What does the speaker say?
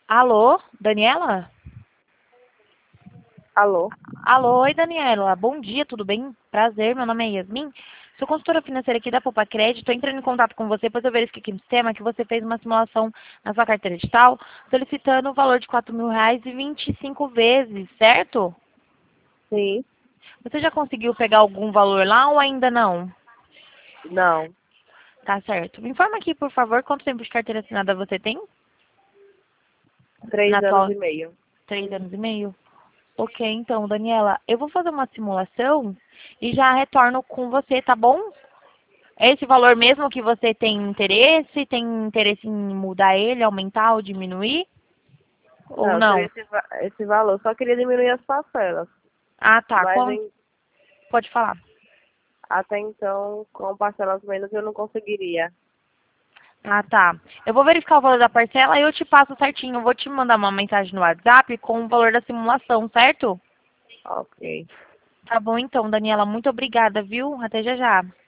Alô, Daniela? Alô? Alô, oi Daniela. Bom dia, tudo bem? Prazer, meu nome é Yasmin. Sou consultora financeira aqui da Poupa Crédito. Estou entrando em contato com você, pois eu verifiquei aqui no sistema que você fez uma simulação na sua carteira digital, solicitando o valor de R$ 4.000 e 25 vezes, certo? Sim, Você já conseguiu pegar algum valor lá ou ainda não? não. Tá certo. Me informa aqui, por favor, quanto tempo de carteira assinada você tem? Na Três anos atual, e meio. 3 anos e meio? Ok, então, Daniela, eu vou fazer uma simulação e já retorno com você, tá bom? É esse valor mesmo que você tem interesse? Tem interesse em mudar ele, aumentar ou diminuir? Ou Não, eu queria não? esse valor. Só queria diminuir as parcelas. Ah, tá. Mas Pode falar. até então, com parcelas menos, eu não conseguiria. Ah, tá. Eu vou verificar o valor da parcela e eu te passo certinho. Eu vou te mandar uma mensagem no WhatsApp com o valor da simulação, certo? Ok. Tá bom então, Daniela. Muito obrigada, viu? Até já já.